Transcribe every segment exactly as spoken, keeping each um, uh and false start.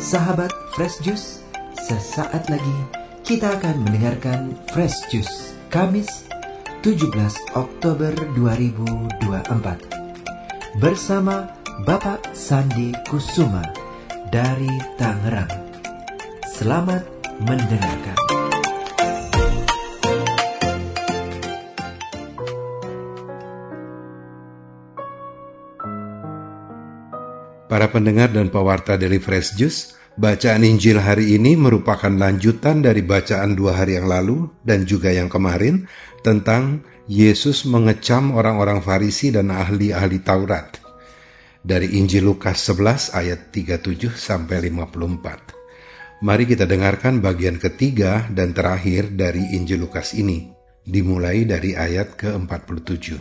Sahabat Fresh Juice, sesaat lagi kita akan mendengarkan Fresh Juice Kamis tujuh belas Oktober dua ribu dua puluh empat bersama Bapak Sandi Kusuma dari Tangerang. Selamat mendengarkan. Para pendengar dan pewarta Daily Fresh Juice, bacaan Injil hari ini merupakan lanjutan dari bacaan dua hari yang lalu dan juga yang kemarin tentang Yesus mengecam orang-orang Farisi dan ahli-ahli Taurat. Dari Injil Lukas sebelas ayat tiga puluh tujuh sampai lima puluh empat. Mari kita dengarkan bagian ketiga dan terakhir dari Injil Lukas ini, dimulai dari ayat ke empat puluh tujuh.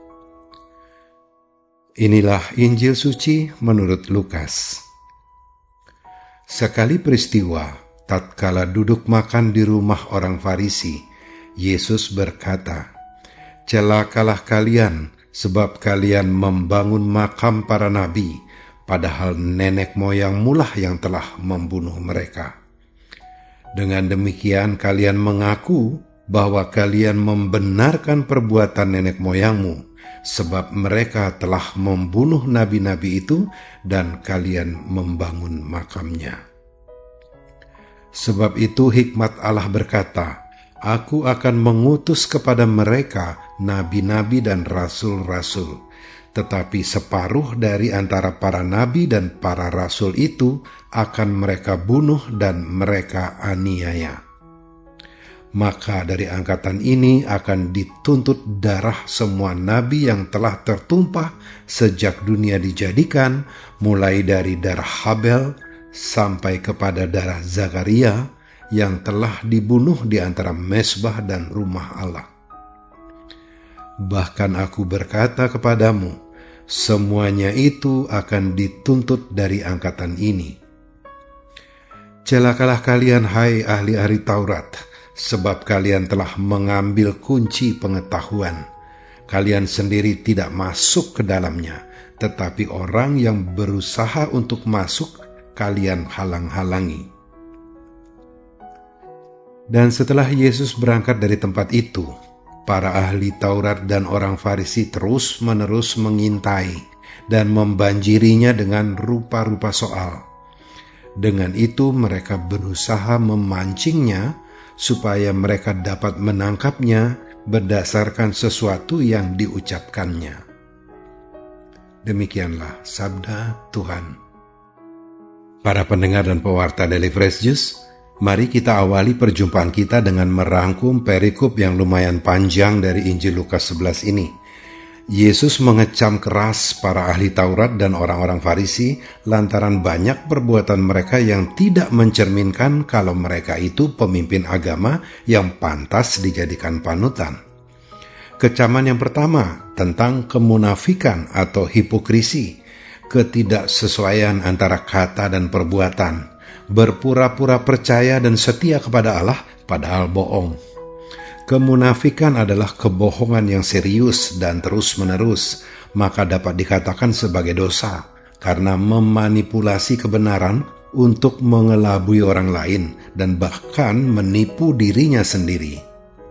Inilah Injil suci menurut Lukas. Sekali peristiwa, tatkala duduk makan di rumah orang Farisi, Yesus berkata, "Celakalah kalian, sebab kalian membangun makam para nabi, padahal nenek moyangmulah yang telah membunuh mereka. Dengan demikian kalian mengaku bahwa kalian membenarkan perbuatan nenek moyangmu, sebab mereka telah membunuh nabi-nabi itu dan kalian membangun makamnya. Sebab itu hikmat Allah berkata, Aku akan mengutus kepada mereka nabi-nabi dan rasul-rasul, tetapi separuh dari antara para nabi dan para rasul itu akan mereka bunuh dan mereka aniaya. Maka dari angkatan ini akan dituntut darah semua nabi yang telah tertumpah sejak dunia dijadikan, mulai dari darah Habel sampai kepada darah Zakaria yang telah dibunuh di antara mezbah dan rumah Allah. Bahkan aku berkata kepadamu, semuanya itu akan dituntut dari angkatan ini. Celakalah kalian, hai ahli-ahli Taurat, sebab kalian telah mengambil kunci pengetahuan. Kalian sendiri tidak masuk ke dalamnya, tetapi orang yang berusaha untuk masuk, kalian halang-halangi." Dan setelah Yesus berangkat dari tempat itu, para ahli Taurat dan orang Farisi terus-menerus mengintai dan membanjirinya dengan rupa-rupa soal. Dengan itu mereka berusaha memancingnya supaya mereka dapat menangkapnya berdasarkan sesuatu yang diucapkannya. Demikianlah sabda Tuhan. Para pendengar dan pewarta Daily Fresh Juice, mari kita awali perjumpaan kita dengan merangkum perikop yang lumayan panjang dari Injil Lukas sebelas ini. Yesus mengecam keras para ahli Taurat dan orang-orang Farisi lantaran banyak perbuatan mereka yang tidak mencerminkan kalau mereka itu pemimpin agama yang pantas dijadikan panutan. Kecaman yang pertama tentang kemunafikan atau hipokrisi, ketidaksesuaian antara kata dan perbuatan, berpura-pura percaya dan setia kepada Allah padahal bohong. Kemunafikan adalah kebohongan yang serius dan terus-menerus, maka dapat dikatakan sebagai dosa karena memanipulasi kebenaran untuk mengelabui orang lain dan bahkan menipu dirinya sendiri.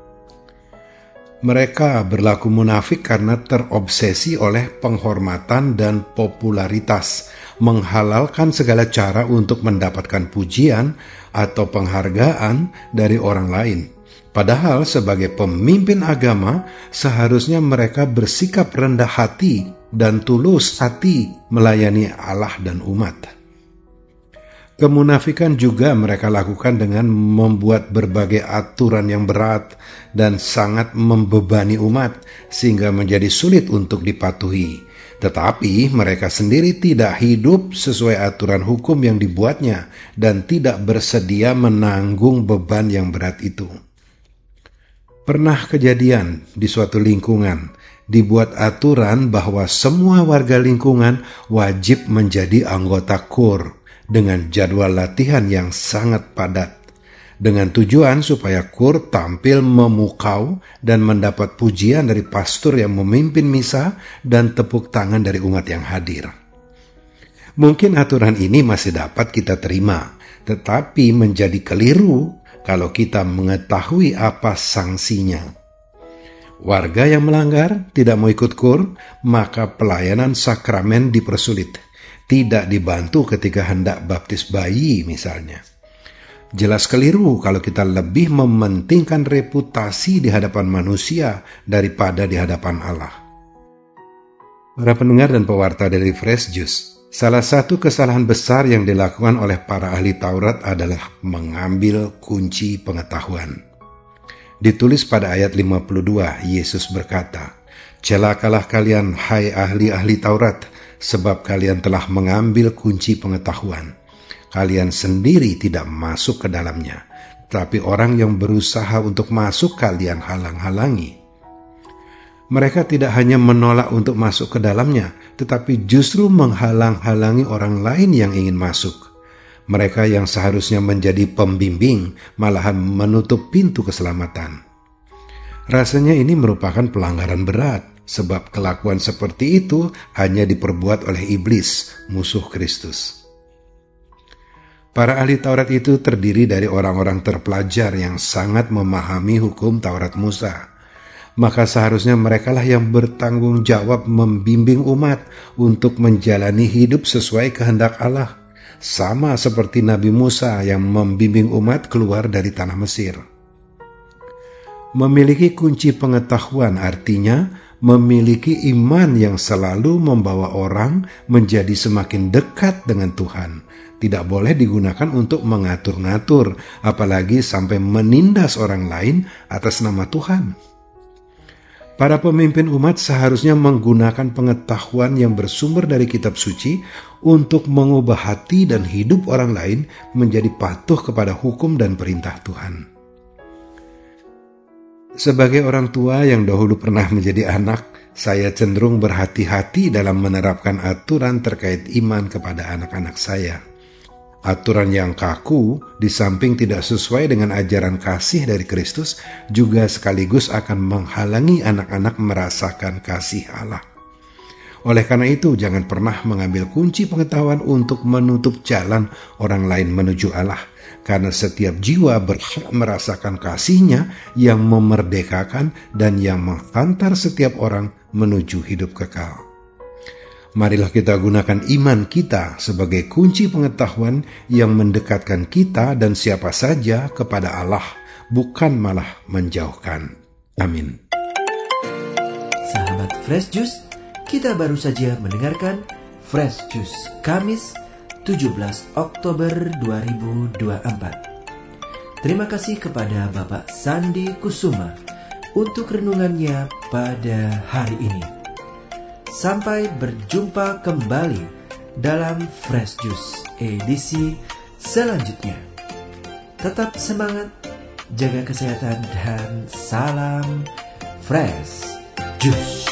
Mereka berlaku munafik karena terobsesi oleh penghormatan dan popularitas, menghalalkan segala cara untuk mendapatkan pujian atau penghargaan dari orang lain. Padahal sebagai pemimpin agama, seharusnya mereka bersikap rendah hati dan tulus hati melayani Allah dan umat. Kemunafikan juga mereka lakukan dengan membuat berbagai aturan yang berat dan sangat membebani umat, sehingga menjadi sulit untuk dipatuhi. Tetapi mereka sendiri tidak hidup sesuai aturan hukum yang dibuatnya dan tidak bersedia menanggung beban yang berat itu. Pernah kejadian di suatu lingkungan, dibuat aturan bahwa semua warga lingkungan wajib menjadi anggota kur dengan jadwal latihan yang sangat padat, dengan tujuan supaya kur tampil memukau dan mendapat pujian dari pastor yang memimpin misa dan tepuk tangan dari umat yang hadir. Mungkin aturan ini masih dapat kita terima, tetapi menjadi keliru kalau kita mengetahui apa sanksinya. Warga yang melanggar tidak mau ikut kur, maka pelayanan sakramen dipersulit, tidak dibantu ketika hendak baptis bayi misalnya. Jelas keliru kalau kita lebih mementingkan reputasi di hadapan manusia daripada di hadapan Allah. Para pendengar dan pewarta dari Fresh Juice, salah satu kesalahan besar yang dilakukan oleh para ahli Taurat adalah mengambil kunci pengetahuan. Ditulis pada ayat lima puluh dua, Yesus berkata, "Celakalah kalian, hai ahli-ahli Taurat, sebab kalian telah mengambil kunci pengetahuan. Kalian sendiri tidak masuk ke dalamnya, tapi orang yang berusaha untuk masuk kalian halang-halangi." Mereka tidak hanya menolak untuk masuk ke dalamnya, tetapi justru menghalang-halangi orang lain yang ingin masuk. Mereka yang seharusnya menjadi pembimbing malahan menutup pintu keselamatan. Rasanya ini merupakan pelanggaran berat, sebab kelakuan seperti itu hanya diperbuat oleh iblis, musuh Kristus. Para ahli Taurat itu terdiri dari orang-orang terpelajar yang sangat memahami hukum Taurat Musa. Maka seharusnya merekalah yang bertanggung jawab membimbing umat untuk menjalani hidup sesuai kehendak Allah, sama seperti Nabi Musa yang membimbing umat keluar dari tanah Mesir. Memiliki kunci pengetahuan artinya memiliki iman yang selalu membawa orang menjadi semakin dekat dengan Tuhan. Tidak boleh digunakan untuk mengatur-ngatur, apalagi sampai menindas orang lain atas nama Tuhan. Para pemimpin umat seharusnya menggunakan pengetahuan yang bersumber dari kitab suci untuk mengubah hati dan hidup orang lain menjadi patuh kepada hukum dan perintah Tuhan. Sebagai orang tua yang dahulu pernah menjadi anak, saya cenderung berhati-hati dalam menerapkan aturan terkait iman kepada anak-anak saya. Aturan yang kaku, di samping tidak sesuai dengan ajaran kasih dari Kristus, juga sekaligus akan menghalangi anak-anak merasakan kasih Allah. Oleh karena itu, jangan pernah mengambil kunci pengetahuan untuk menutup jalan orang lain menuju Allah, karena setiap jiwa berhak merasakan kasih-Nya yang memerdekakan dan yang menghantar setiap orang menuju hidup kekal. Marilah kita gunakan iman kita sebagai kunci pengetahuan yang mendekatkan kita dan siapa saja kepada Allah, bukan malah menjauhkan. Amin. Sahabat Fresh Juice, kita baru saja mendengarkan Fresh Juice Kamis tujuh belas Oktober dua ribu dua puluh empat. Terima kasih kepada Bapak Sandi Kusuma untuk renungannya pada hari ini. Sampai berjumpa kembali dalam Fresh Juice edisi selanjutnya. Tetap semangat, jaga kesehatan, dan salam Fresh Juice.